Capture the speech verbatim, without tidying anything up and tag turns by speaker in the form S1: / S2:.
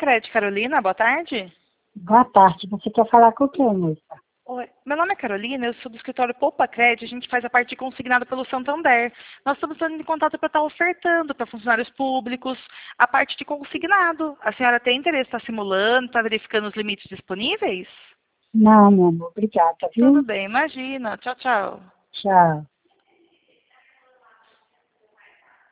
S1: Cred, Carolina, boa tarde.
S2: Boa tarde, você quer falar com quem, moça?
S1: Oi, meu nome é Carolina, eu sou do escritório Poupa Cred, a gente faz a parte consignada pelo Santander. Nós estamos entrando em contato para estar ofertando para funcionários públicos a parte de consignado. A senhora tem interesse, está simulando, está verificando os limites disponíveis?
S2: Não, meu amor, obrigada, viu?
S1: Tudo bem, imagina. Tchau, tchau.
S2: Tchau.